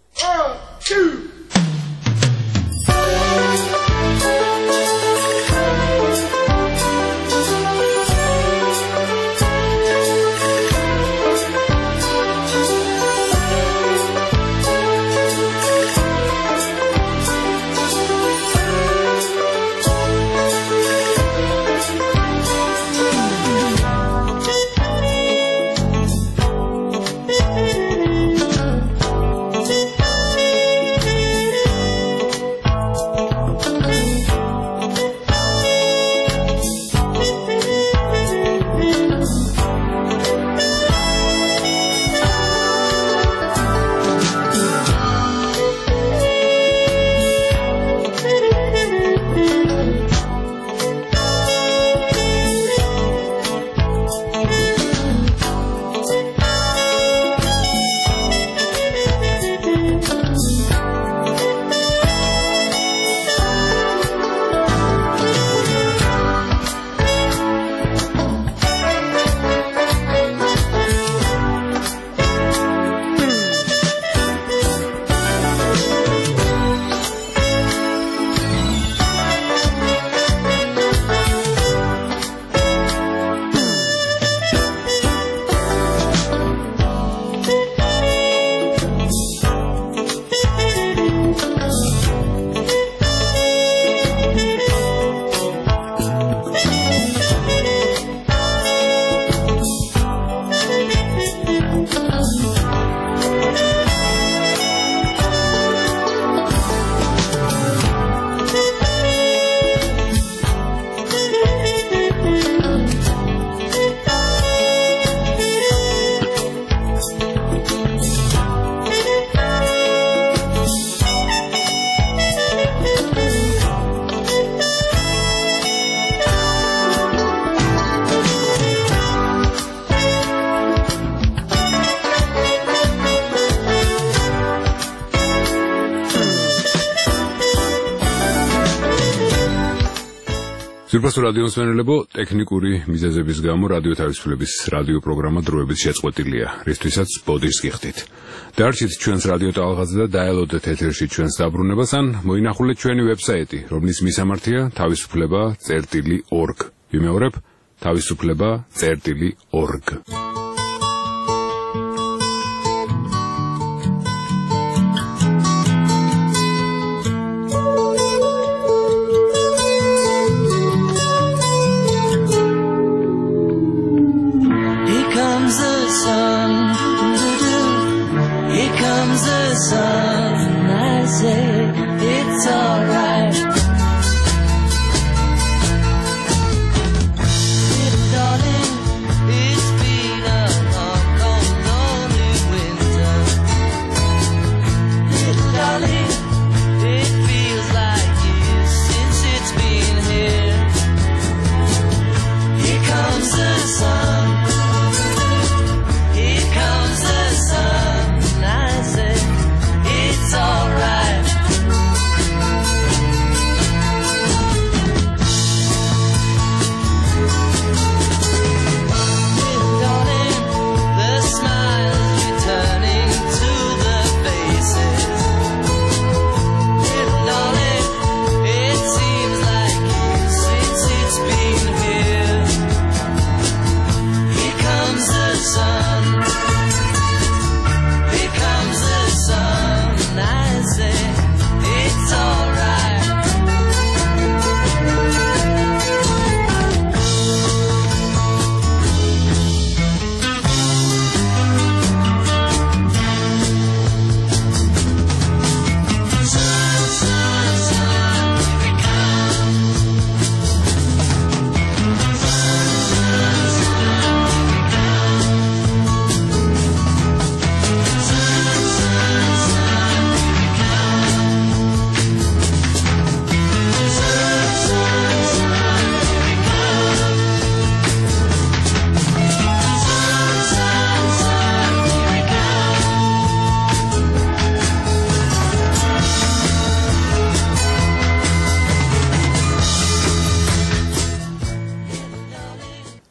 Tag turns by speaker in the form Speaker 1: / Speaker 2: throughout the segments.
Speaker 1: 1, 2.
Speaker 2: Სურპასო რადიოს მენელებო, ტექნიკური მიზეზების გამო რადიო თავისუფლების რადიო პროგრამა დროებით შეწყვეტილია, რისთვისაც ბოდიშს გიხდით. დაარჩით ჩვენს რადიო ტალღაზე და დაელოდეთ ეთერში ჩვენს დაბრუნებას, ან მოინახულეთ ჩვენი ვებსაიტი, რომლის მისამართია თავისუფლება.org. ვიმეორებ, თავისუფლება.org.
Speaker 3: Darling, it's been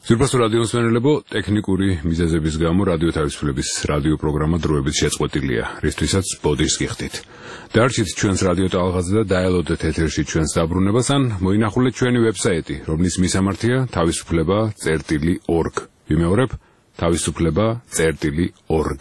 Speaker 2: Სურბასო რადიოს მენელებო, ტექნიკური მიზეზების გამო რადიო თავისუფლების რადიო პროგრამა დროებით შეწყვეტილია, რისთვისაც ბოდიშს გიხდით. დარჩით ჩვენს რადიო ტალღაზე და დაელოდეთ ეთერში ჩვენს დაბრუნებას, ან მოინახულეთ ჩვენი ვებსაიტი, რომლის მისამართია თავისუფლება.org. ვიმეორებ, თავისუფლება.org.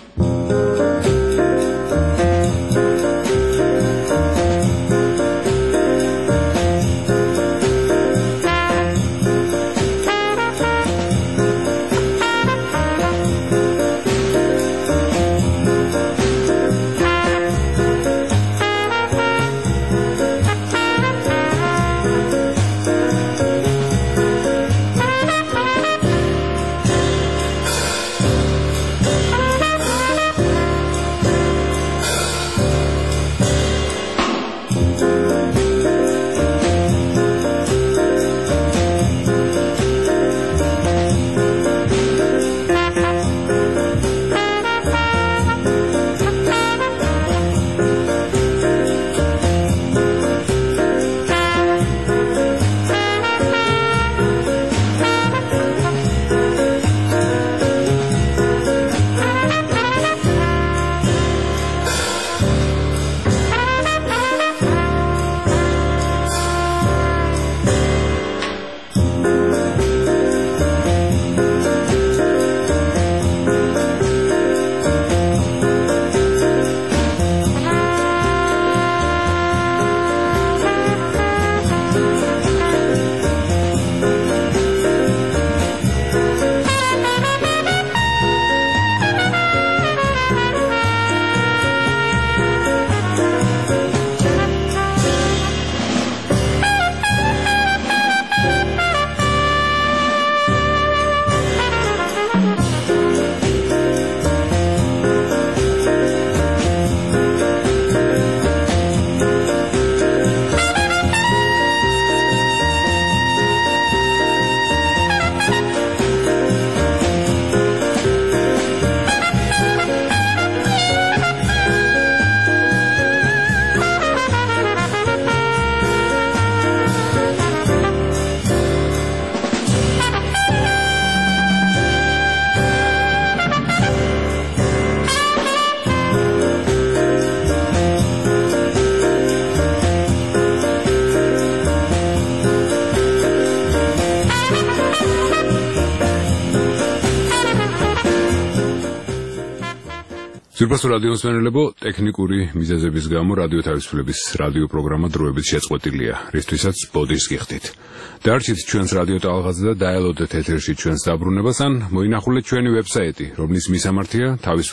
Speaker 2: სურბასო რადიოს მენელებო, ტექნიკური მიზეზების გამო რადიო თავისუფლების რადიო პროგრამა დროებით შეწყვეტილია, რისთვისაც ბოდიშს გიხდით. დარჩით ჩვენს რადიო ტალღაზე და დაელოდეთ ეთერში ჩვენს დაბრუნებას, ან მოინახულეთ ჩვენი ვებსაიტი, რომლის მისამართია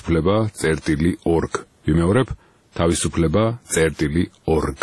Speaker 2: თავისუფლება.org. ვიმეორებ, თავისუფლება.org.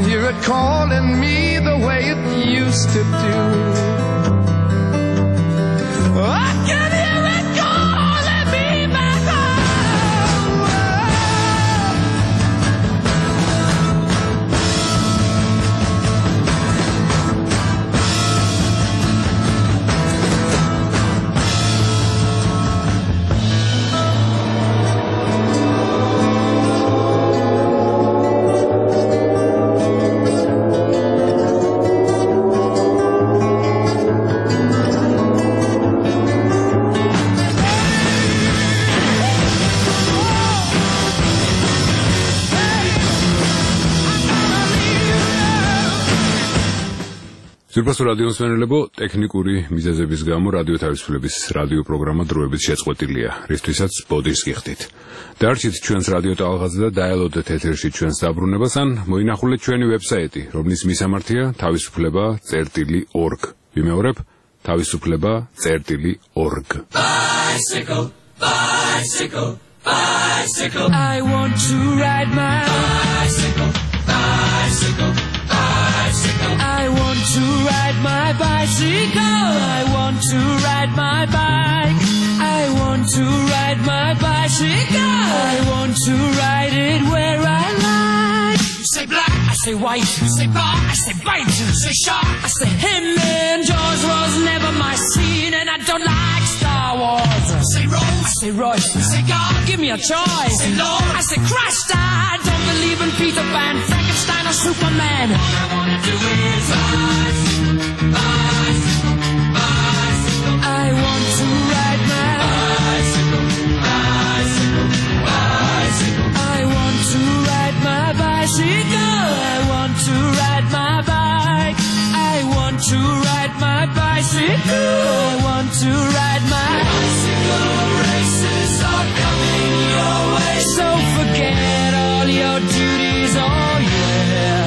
Speaker 1: Calling me the way it used to do.
Speaker 2: Სურბასო რადიოს მენელებო, ტექნიკური მიზეზების გამო რადიო თავისუფლების რადიო პროგრამა დროებით შეწყვეტილია, რისთვისაც ბოდის გიხდით. დარჩით ჩვენს რადიო ტალღაზე და დაელოდეთ ეთერში ჩვენს დაბრუნებას ან მოინახულეთ ჩვენი ვებსაიტი, რომლის მისამართია თავისუფლება.org. ვიმეორებ, თავისუფლება.org.
Speaker 1: Bicycle, bicycle, bicycle. I want to ride my bicycle, bicycle. I want to ride my bicycle. I want to ride my bike. I want to ride my bicycle. I want to ride it where I like. You say black, I say white. You say bar, I say bite. You say shark, I say him. And Jaws was never my scene, and I don't like Star Wars. You say Rose, I say Royce. You say God, give me a choice. You say Lord, I say Christ. I don't believe in Peter Pan, Frankenstein, or Superman. All I wanna do is bicycle, bicycle, bicycle. I want to ride my bicycle, bicycle, bicycle. I want to ride my bicycle. I want to ride my bike. I want to ride my bicycle. I want to ride my bicycle. Races are coming your way, so forget all your duties. Oh yeah.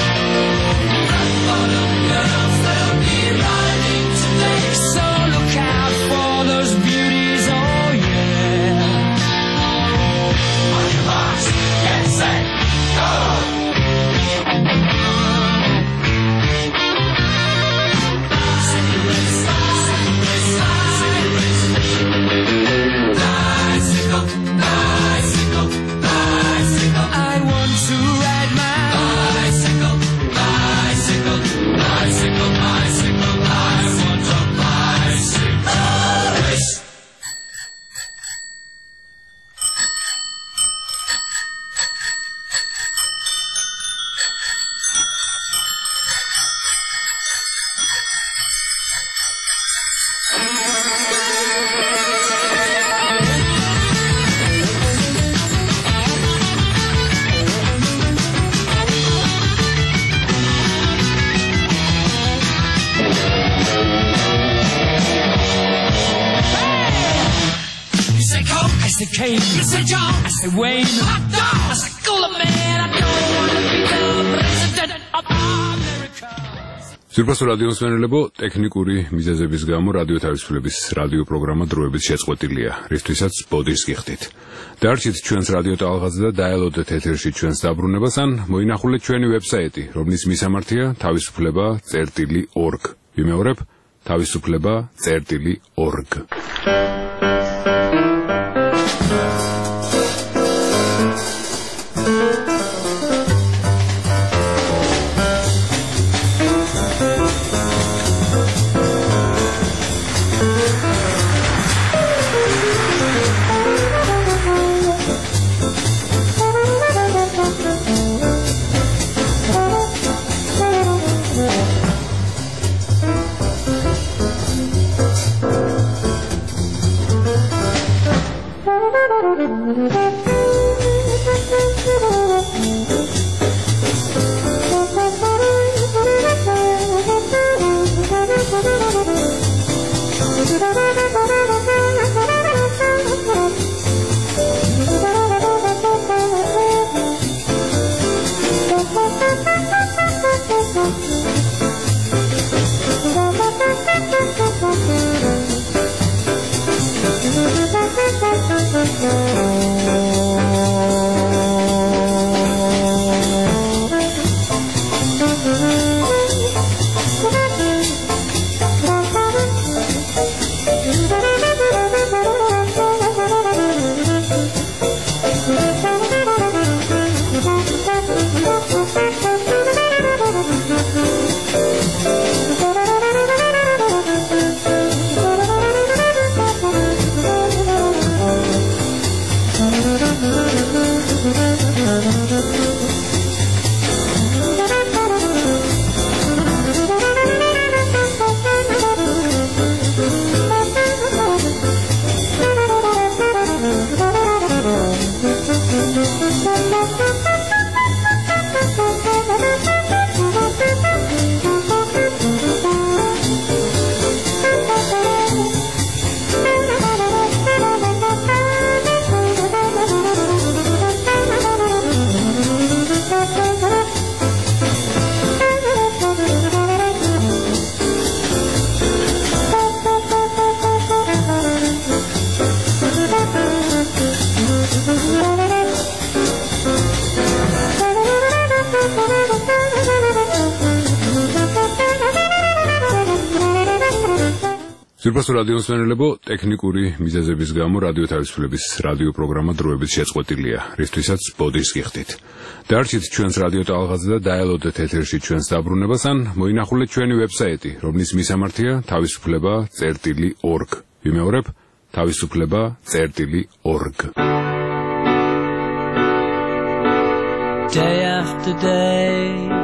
Speaker 1: Bottom girls, they'll be riding today, so look out for those beauties. Oh yeah. On your marks, get set, go. Bicycle, bicycle, bicycle. I want to ride my bicycle, bicycle, bicycle, bicycle. I want a bicycle race. Kane, you say John, I say Wayne, hot dog, I say cooler man, I don't want to be the president of America.
Speaker 2: სურბასო რადიოს მენელებო, ტექნიკური მიზეზების გამო რადიო თავისუფლების რადიო პროგრამა დროებით შეწყვეტილია, რისთვისაც ბოდის გიხდით. დარჩით ჩვენს რადიო ტალღაზე და დაელოდეთ ეთერში ჩვენს დაბრუნებას ან მოინახულეთ ჩვენი ვებსაიტი, რომლის მისამართია თავისუფლება.org. ვიმეორებ, თავისუფლება.org. Ძვირფასო რადიო მსმენელებო, ტექნიკური მიზეზების გამო რადიო თავისუფლების რადიო პროგრამა დროებით შეწყვეტილია, რისთვისაც ბოდის გიხდით. დარჩით ჩვენს რადიო ტალღაზე და დაელოდეთ ეთერში ჩვენს დაბრუნებას, ან მოინახულეთ ჩვენი ვებსაიტი, რომლის მისამართია თავისუფლება.org. ვიმეორებ, თავისუფლება.org.
Speaker 1: Day after day,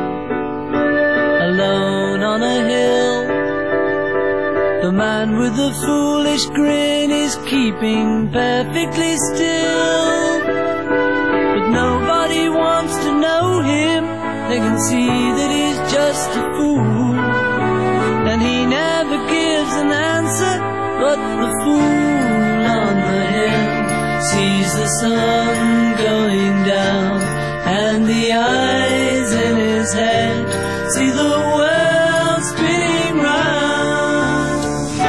Speaker 1: alone on a hill, the man with the foolish grin is keeping perfectly still. But nobody wants to know him, they can see that he's just a fool. And he never gives an answer, but the fool on the hill sees the sun going down, and the eyes in his head see the world spinning round.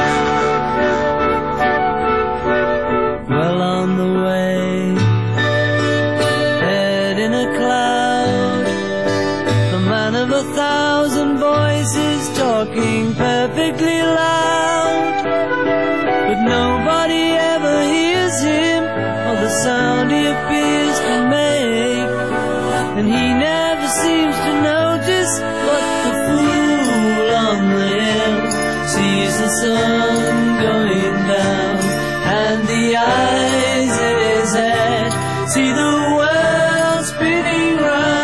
Speaker 1: Well on the way, head in a cloud, the man of 1,000 voices talking perfectly loud. But nobody ever hears him, or the sound he appears to make. And he never seems to notice, but the fool on the hill sees the sun going down, and the eyes in his head see the world spinning round.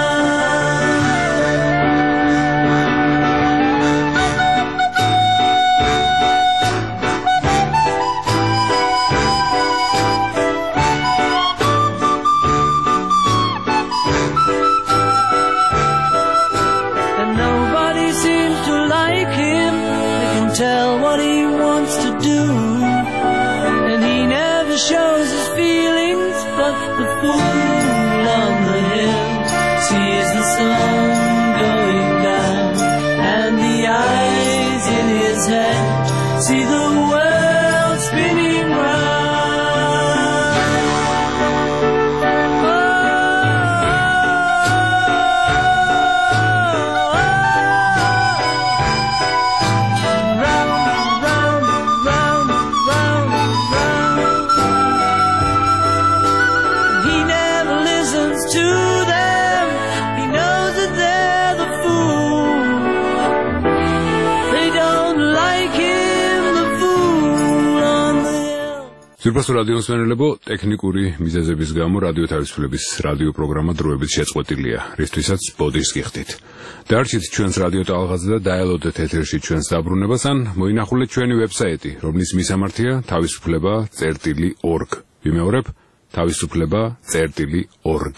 Speaker 1: Tell what he wants to do, and he never shows his feelings, but the fool on the hill sees the sun going down, and the eyes in his head see the world spinning round.
Speaker 2: ძვირფასო რადიო მსმენელებო, ტექნიკური მიზეზების გამო რადიო თავისუფლების რადიო პროგრამა დროებით შეწყვეტილია, რისთვისაც ბოდის გიხდით. დარჩით ჩვენს რადიო ტალღაზე და დაელოდეთ ეთერში ჩვენს დაბრუნებას, ან მოინახულეთ ჩვენი ვებსაიტი, რომლის მისამართია თავისუფლება.org. ვიმეორებ, თავისუფლება.org.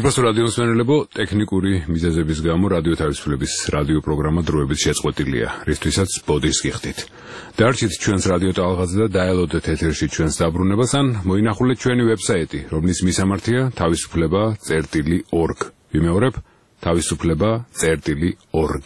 Speaker 2: Სურფასო რადიოს მენელებო, ტექნიკური მიზეზების გამო რადიო თავისუფლების რადიო პროგრამა დროებით შეწყვეტილია, რისთვისაც ბოდის გიხდით. დარჩით ჩვენს რადიო ტალღაზე და დაელოდეთ ეთერში ჩვენს დაბრუნებას, ან მოინახულეთ ჩვენი ვებსაიტი, რომლის მისამართია თავისუფლება.org. ვიმეორებ, თავისუფლება.org.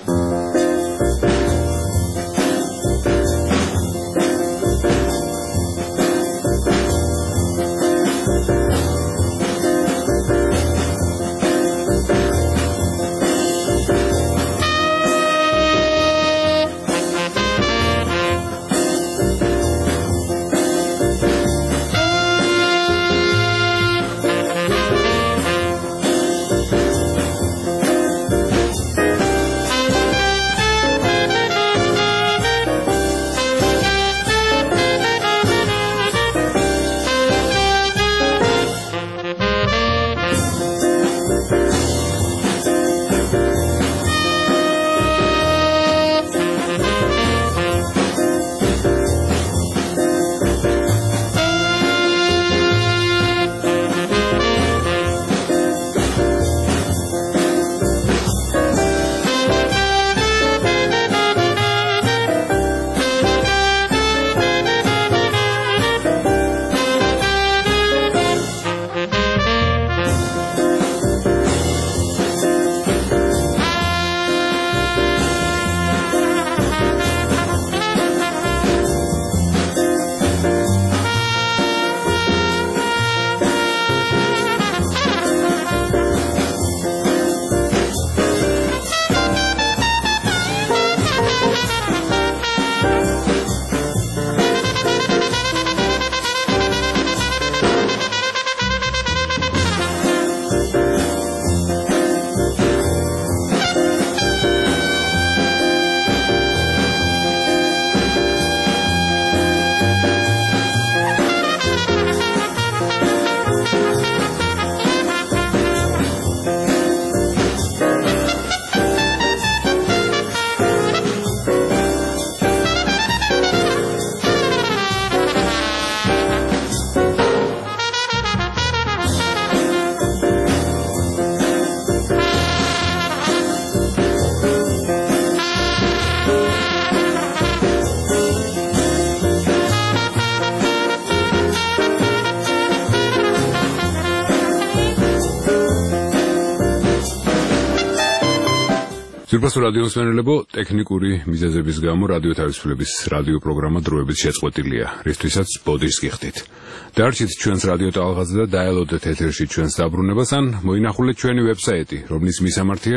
Speaker 2: Სურფასო რადიოს მენელებო, ტექნიკური მიზეზების გამო რადიო თავისუფლების რადიო პროგრამა დროებით შეწყვეტილია, რისთვისაც ბოდის გიხდით. დარჩით ჩვენს რადიო ტალღაზე და დაელოდეთ ეთერში ჩვენს დაბრუნებას, ან მოინახულეთ ჩვენი ვებსაიტი, რომლის მისამართია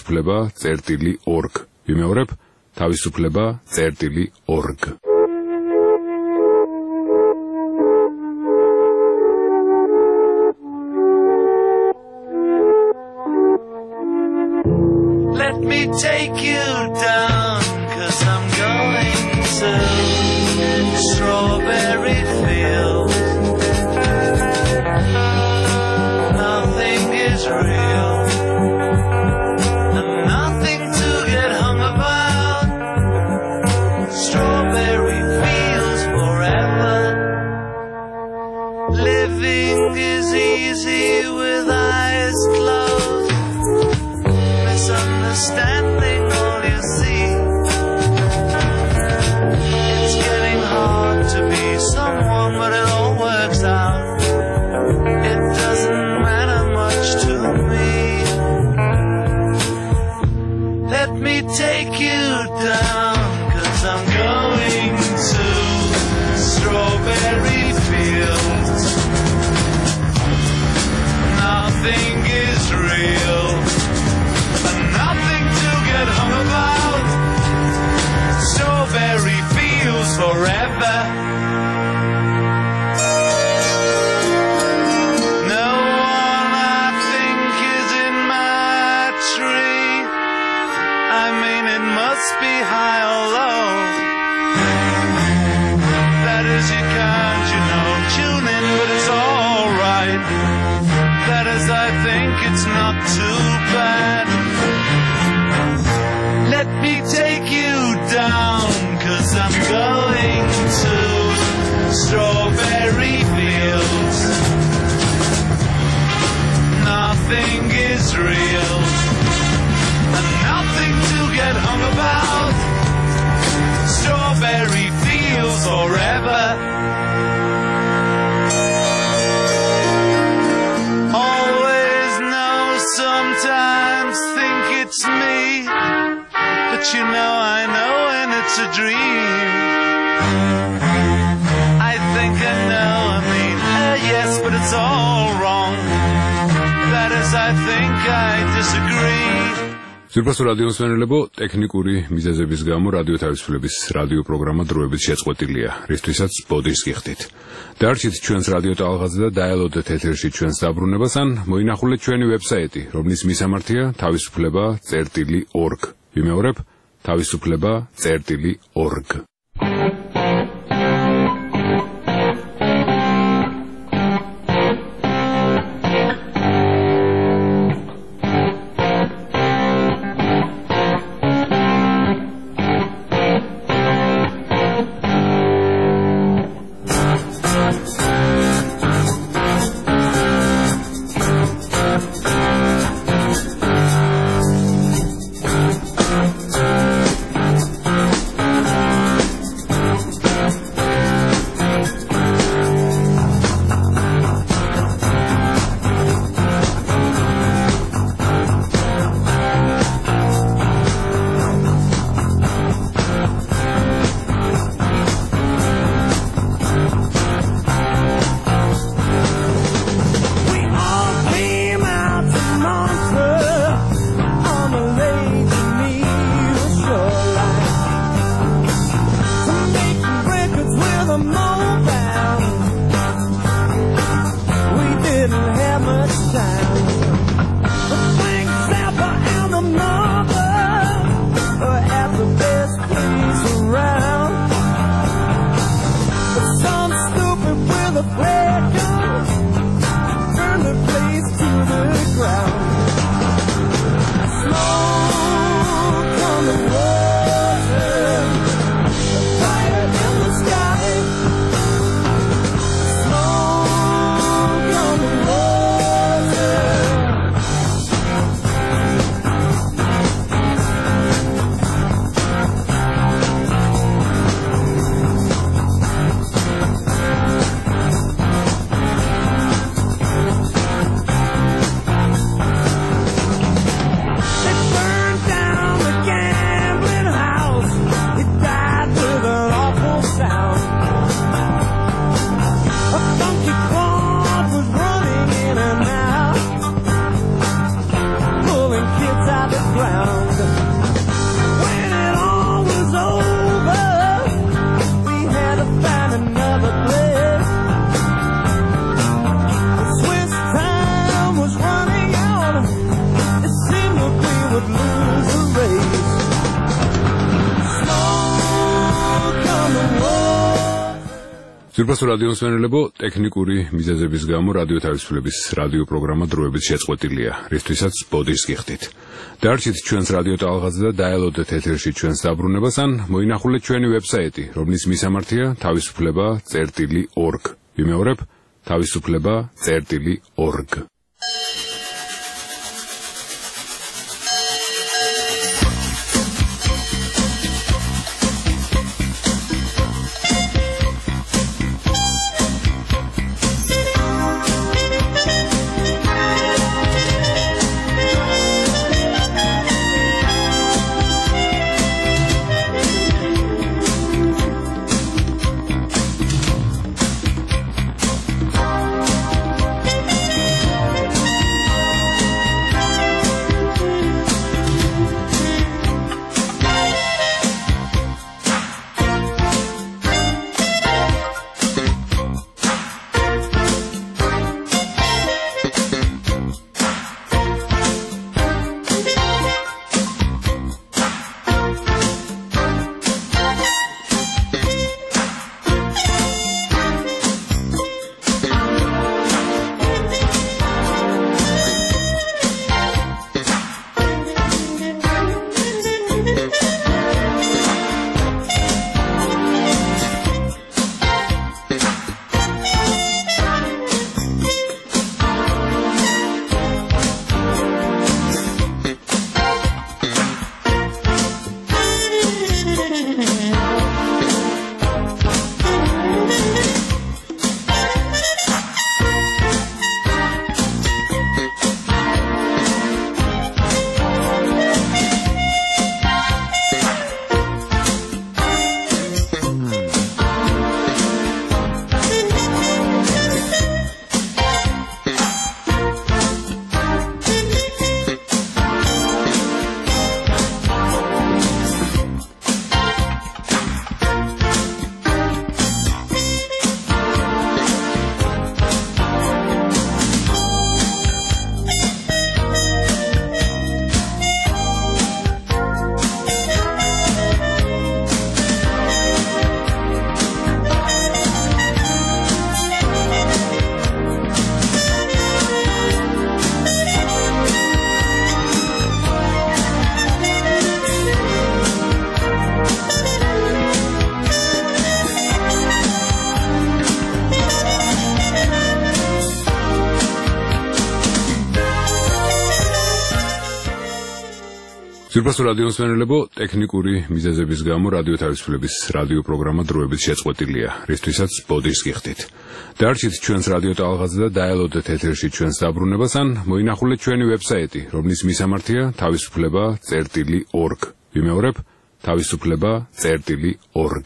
Speaker 2: თავისუფლება.org. ვიმეორებ, თავისუფლება.org.
Speaker 1: Let me take you down, 'cause I'm going to strawberry fields. Nothing is real, and nothing to get hung about. Strawberry fields forever. Living is easy with eyes closed. Misunderstanding all you see. It's getting hard to be someone, but it all works out. It doesn't matter much to me. Let me take you down, 'cause I'm going to strawberry fields. Nothing is real, nothing to get hung about. Strawberry fields forever. No one I think is in my tree. I mean, it must be high or low. That is, you can't, tune in, but it's alright. That is, I think it's not too bad. Let me take you down, 'cause I'm going to strawberry fields. Nothing everything is real and nothing to get hung about. Strawberry fields forever. Always know, sometimes think it's me, but you know I know when it's a dream. I think I know, I mean, yes, but it's all wrong. That is, I think I disagree.
Speaker 2: Სირფასო რადიოსმენელებო, ტექნიკური მიზეზების გამო რადიო თავისუფლების რადიო პროგრამა დროებით შეწყვეტილია, რისთვისაც ბოდიშს გიხდით. დარჩით ჩვენს რადიო ტალღაზე და დაელოდეთ ეთერში ჩვენს დაბრუნებას, ან მოინახულეთ ჩვენი ვებსაიტი, რომლის მისამართია თავისუფლება.org. ვიმეორებ, თავისუფლება.org. სირფასო რადიოსმენელებო, ტექნიკური მიზეზების გამო რადიო თავისუფლების რადიო პროგრამა დროებით შეწყვეტილია, რისთვისაც ბოდიშს გიხდით. დარჩით ჩვენს რადიო ტალღაზე და დაელოდეთ ეთერში ჩვენს დაბრუნებას, ან მოინახულეთ ჩვენი ვებსაიტი, რომლის მისამართია თავისუფლება.org. ვიმეორებ, თავისუფლება.org. Სურპასო რადიოს მენელებო, ტექნიკური მიზეზების გამო რადიო თავისუფლების რადიო პროგრამა დროებით შეწყვეტილია, რისთვისაც ბოდის გიხდით. დარჩით ჩვენს რადიო ტალღაზე და დაელოდეთ ეთერში ჩვენს დაბრუნებას ან მოინახულეთ ჩვენი ვებსაიტი, რომლის მისამართია თავისუფლება.org. ვიმეორებ, თავისუფლება.org.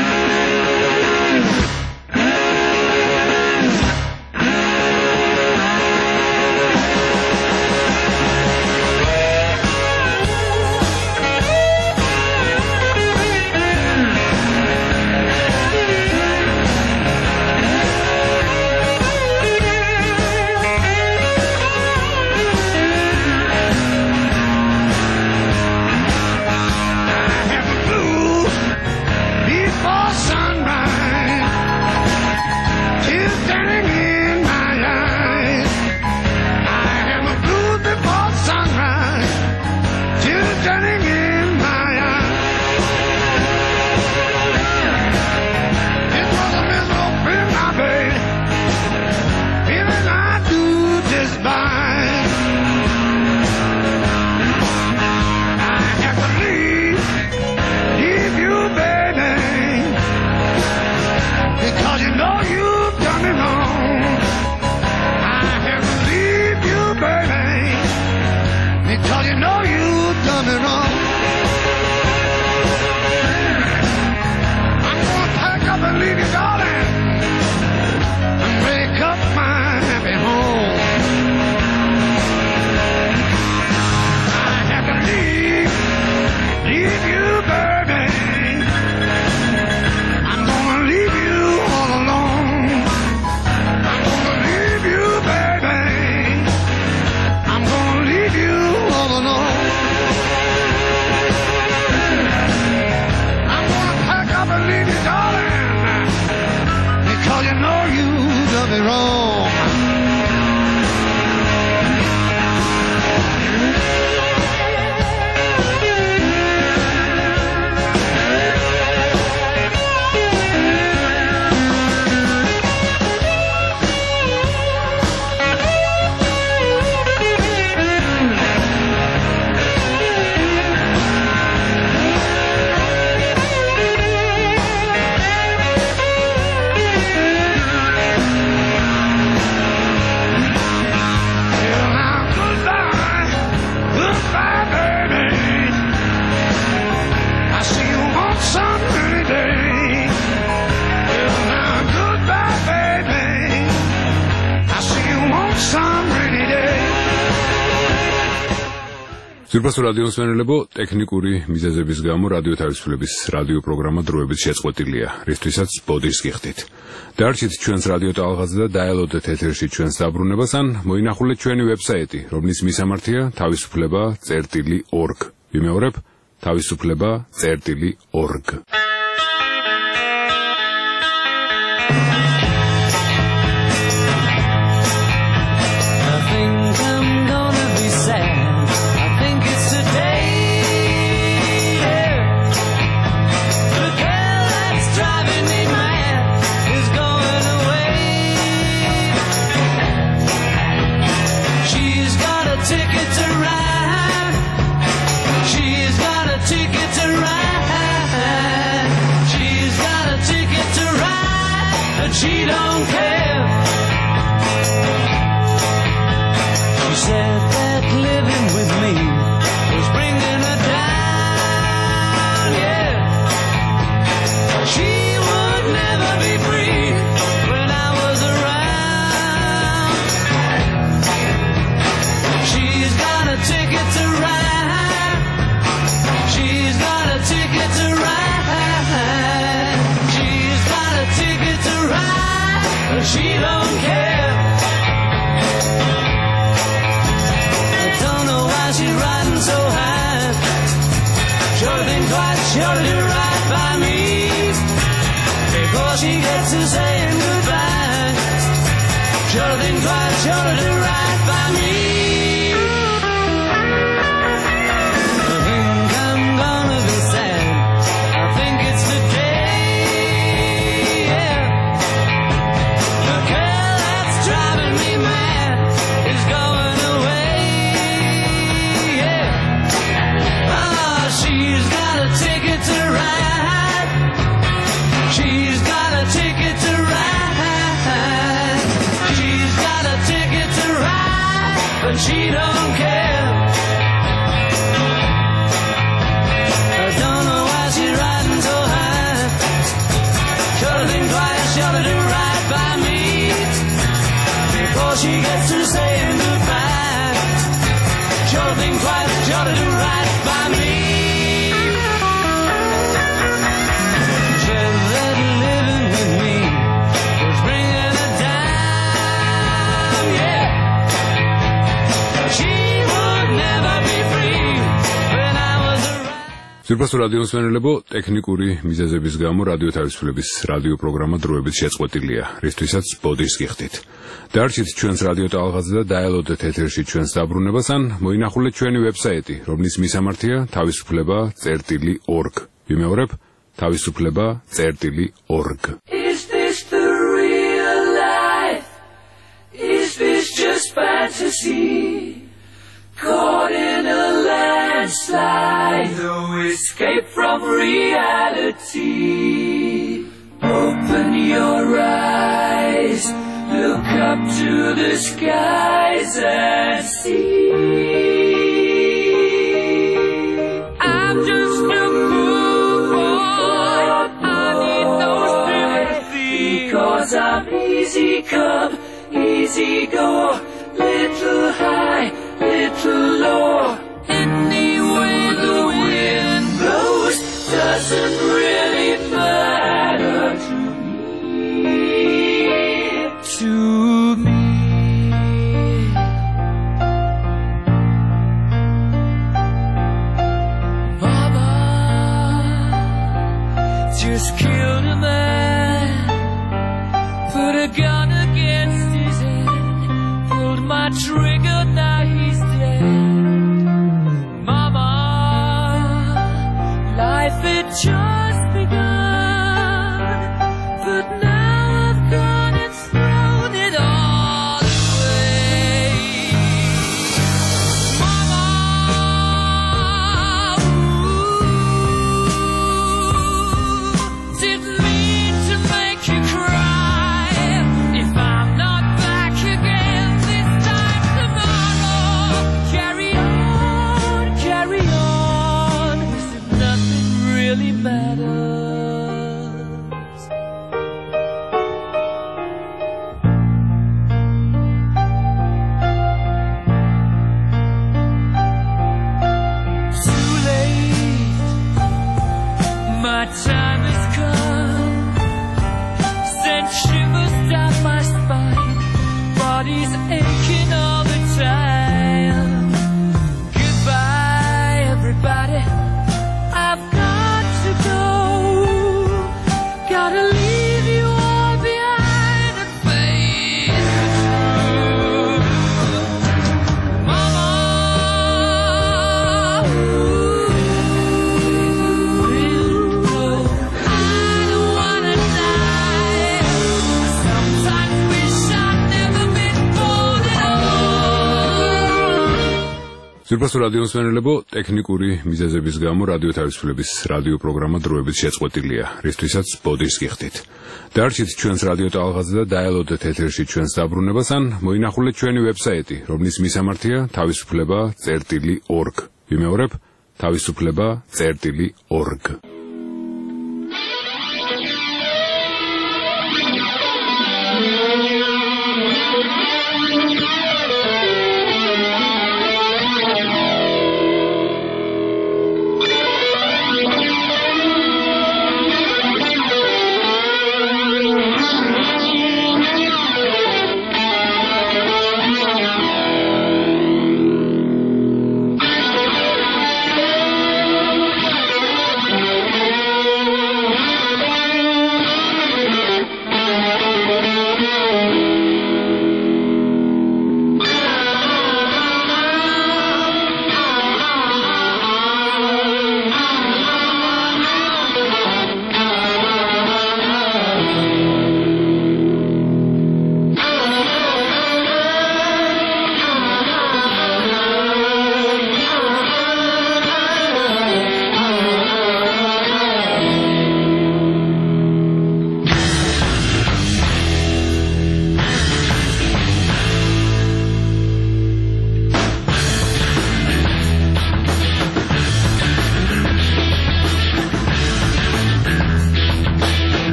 Speaker 2: Სურპასო რადიოს მენელებო, ტექნიკური მიზეზების გამო რადიო თავისუფლების რადიო პროგრამა დროებით შეწყვეტილია, რისთვისაც ბოდის გიხდით. დარჩით ჩვენს რადიო ტალღაზე და დაელოდეთ ეთერში ჩვენს დაბრუნებას ან მოინახულეთ ჩვენი ვებსაიტი, რომლის მისამართია თავისუფლება.org. ვიმეორებ, თავისუფლება.org.
Speaker 1: She don't care. She said that living with me was bringing her down, yeah. She would never be free when I was around. She's got a ticket to ride. She's got a ticket to ride. She's got a ticket to ride, but she don't care. I don't know why she's riding so high. Sure think twice, sure do right by me before she gets to saying goodbye. Sure think twice, sure do right by me. I think I'm gonna be sad. I think it's the day, yeah. The girl that's driving me mad is going away, yeah. don't care. I don't know why she's riding so high. Should've been quiet, should've do right by me before she gets to saying goodbye. Should've been quiet, should've do right by me.
Speaker 2: Სირბასო რადიოს მენელებო, ტექნიკური მიზეზების გამო რადიო თავისუფლების რადიო პროგრამა დროებით შეწყვეტილია, რისთვისაც ბოდის გიხდით. დარჩით ჩვენს რადიო ტალღაზე და დაელოდეთ ეთერში ჩვენს დაბრუნებას, ან მოინახულეთ ჩვენი ვებსაიტი, რომლის მისამართია თავისუფლება.org. ვიმეორებ, თავისუფლება.org.
Speaker 1: Is this the real life? Is this just fantasy? Caught in a landslide, no escape from reality. Open your eyes, look up to the skies and see. I'm just a poor boy, I need no sympathy, 'cause I'm easy come, easy go, little high, little low. Any way the wind blows doesn't really matter to me. Mama just killed a man, put a gun against his head, pulled my trigger, now he's dead. Mama, life had just begun, but now I've gone and thrown it all away. Mama, didn't mean to make you cry. If I'm not back again this time tomorrow, carry on, carry on, as if nothing really matters. Too late, my time has come. Sent shivers down my spine, body's aching all the time. Goodbye, everybody, I've got to go. Gotta leave you all behind and face the truth. Mama, I don't wanna die. Sometimes wish I'd never been born at all.
Speaker 2: სირბასო რადიოს მენელებო, ტექნიკური მიზეზების გამო რადიო თავისუფლების რადიო პროგრამა დროებით შეწყვეტილია, რისთვისაც ბოდის გიხდით. დარჩით ჩვენს რადიო ტალღაზე და დაელოდეთ ეთერში ჩვენს დაბრუნებას, ან მოინახულეთ ჩვენი ვებსაიტი, რომლის მისამართია თავისუფლება.org. ვიმეორებ, თავისუფლება.org.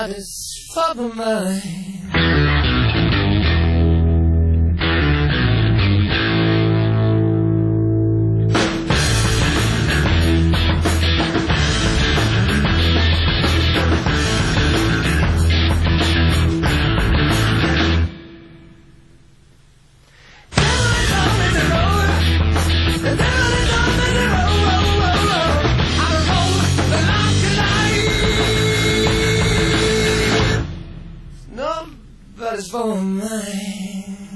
Speaker 1: Nobody's fault but mine. Nobody's fault but mine.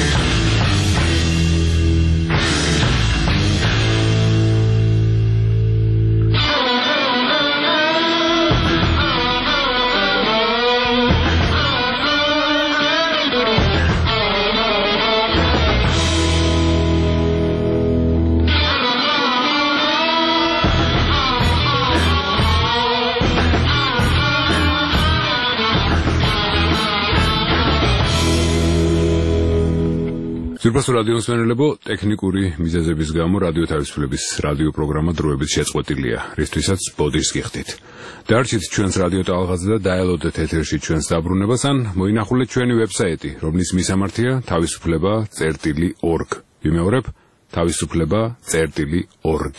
Speaker 2: Სურბასო რადიოს მენელებო, ტექნიკური მიზეზების გამო რადიო თავისუფლების რადიო პროგრამა დროებით შეწყვეტილია, რისთვისაც ბოდიშს გიხდით. დარჩით ჩვენს რადიო ტალღაზე და დაელოდეთ ეთერში ჩვენს დაბრუნებას ან მოინახულეთ ჩვენი ვებსაიტი, რომლის მისამართია თავისუფლება.org. ვიმეორებ, თავისუფლება.org.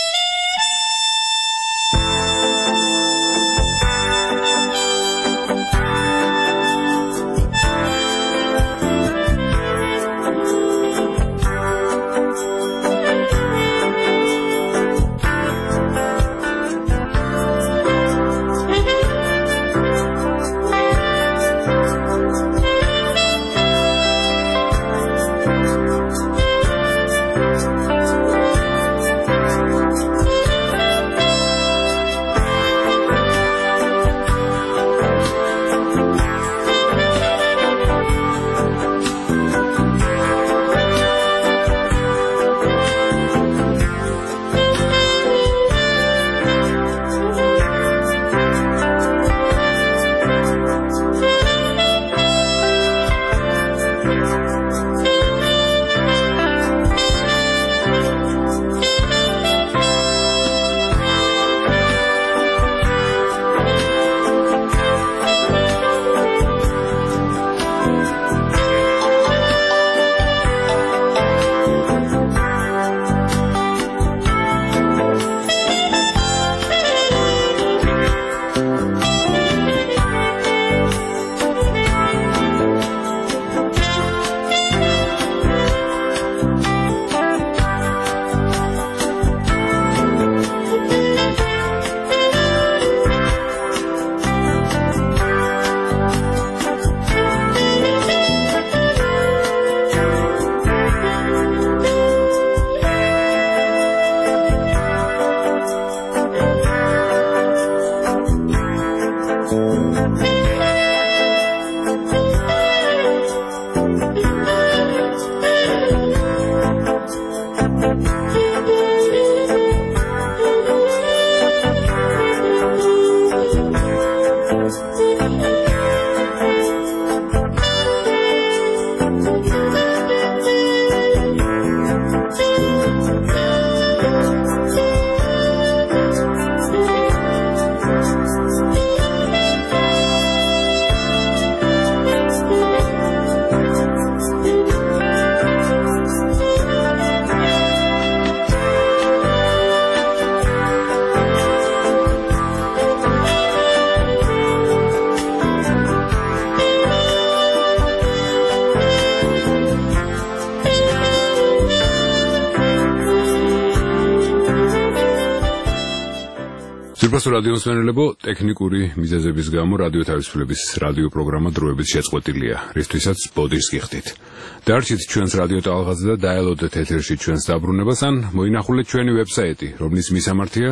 Speaker 2: სურბასო რადიოს მენელებო, ტექნიკური მიზეზების გამო რადიო თავისუფლების რადიო პროგრამა დროებით შეწყვეტილია, რისთვისაც ბოდიშს გიხდით. დარჩით ჩვენს რადიო ტალღაზე და დაელოდეთ ეთერში ჩვენს დაბრუნებას ან მოინახულეთ ჩვენი ვებსაიტი, რომლის მისამართია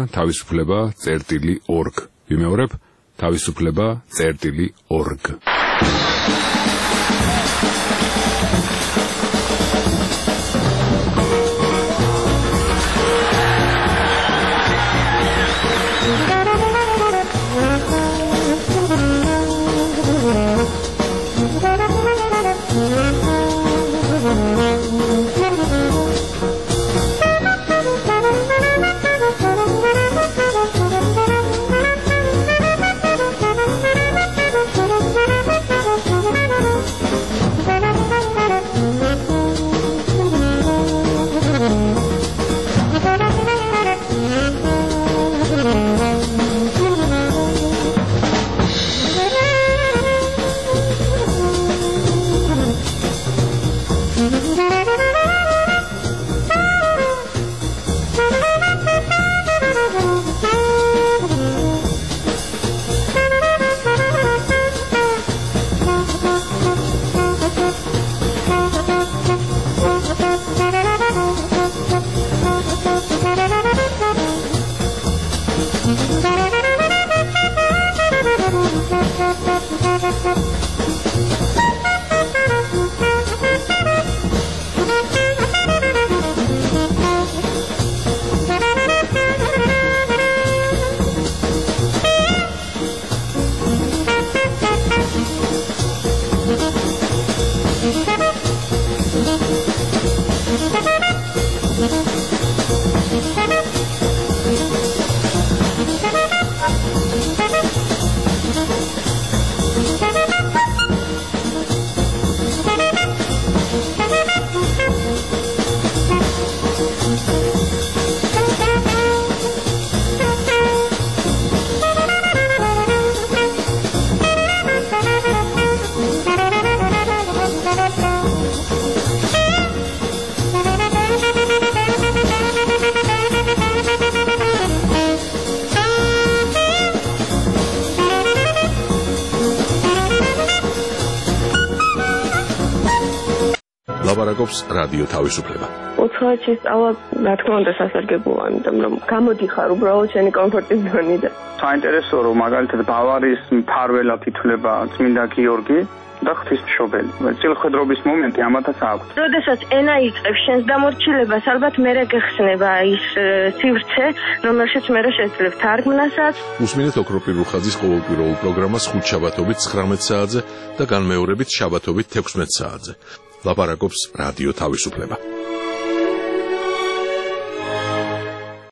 Speaker 2: თავისუფლება.org. ვიმეორებ, თავისუფლება.org.
Speaker 3: ლაპარაკობს რადიო თავისუფლება.
Speaker 4: უცხოეთში სწავლა, რა თქმა უნდა, სასარგებლოა, იმიტომ რომ გამოდიხარ უბრალოდ შენი კომფორტის ზონიდან.
Speaker 5: საინტერესოა, რომ მაგალითად ბავარიის მფარველად ითვლება წმინდა გიორგი და ღვთისმშობელი. წილხედრობის მომენტი ამათაც აქვს.
Speaker 4: როდესაც ენა იწყებს შენს დამორჩილებას, ალბათ მერე გეხსნება ის სივრცე, რომელშიც მერე შეძლებ თარგმნასაც.
Speaker 3: უსმინეთ ოქროპირ რუხაძის ყოველკვირეულ პროგრამას ხუთშაბათობით 19 საათზე და განმეორებით შაბათობით 16 საათზე. ლაპარაკობს რადიო თავისუფლება.